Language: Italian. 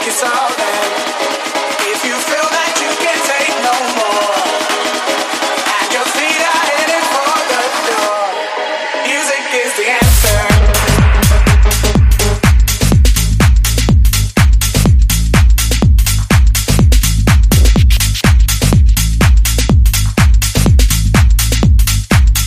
it's all there. If you feel that you can